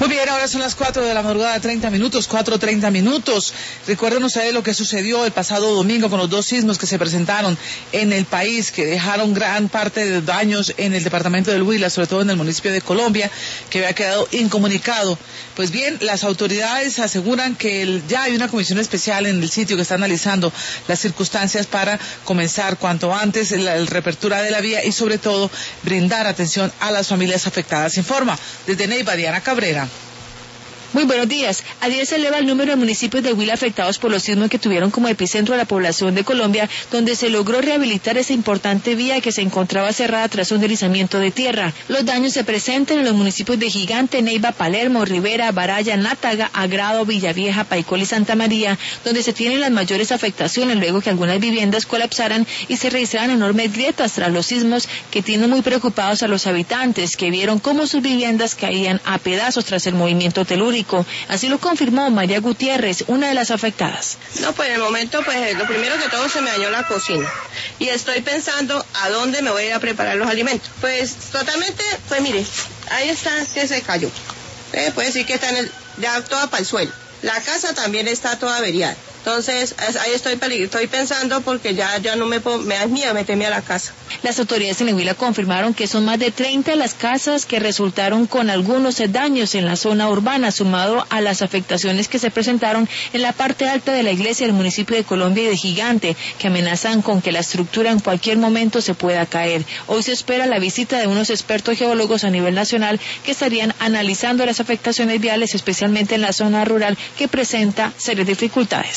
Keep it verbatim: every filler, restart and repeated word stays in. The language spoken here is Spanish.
bien, ahora son las cuatro de la madrugada, treinta minutos, cuatro treinta minutos. Recuerden ustedes lo que sucedió el pasado domingo con los dos sismos que se presentaron en el país, que dejaron gran parte de daños en el departamento del Huila, sobre todo en el municipio de Colombia, que había quedado incomunicado. Pues bien, las autoridades aseguran que el, ya hay una comisión especial en el sitio que está analizando las circunstancias para comenzar cuanto antes la, la reapertura de la vía y sobre todo brindar atención a las familias afectadas. Informa desde Neiva, Diana Cabrera. Muy buenos días. Ayer se eleva el número de municipios de Huila afectados por los sismos que tuvieron como epicentro a la población de Colombia, donde se logró rehabilitar esa importante vía que se encontraba cerrada tras un deslizamiento de tierra. Los daños se presentan en los municipios de Gigante, Neiva, Palermo, Rivera, Baraya, Nátaga, Agrado, Villavieja, Paicol y Santa María, donde se tienen las mayores afectaciones luego que algunas viviendas colapsaran y se registraran enormes grietas tras los sismos que tienen muy preocupados a los habitantes, que vieron cómo sus viviendas caían a pedazos tras el movimiento telúrico. Así lo confirmó María Gutiérrez, una de las afectadas. No, pues en el momento, pues lo primero que todo se me dañó la cocina y estoy pensando a dónde me voy a ir a preparar los alimentos. Pues totalmente, pues mire, ahí está que se cayó. Eh, puede decir que está en el, ya toda para el suelo. La casa también está toda averiada. Entonces, ahí estoy estoy pensando porque ya, ya no me puedo, me da miedo meterme a la casa. Las autoridades en el Huila confirmaron que son más de treinta las casas que resultaron con algunos daños en la zona urbana, sumado a las afectaciones que se presentaron en la parte alta de la iglesia del municipio de Colombia y de Gigante, que amenazan con que la estructura en cualquier momento se pueda caer. Hoy se espera la visita de unos expertos geólogos a nivel nacional que estarían analizando las afectaciones viales, especialmente en la zona rural que presenta serias dificultades.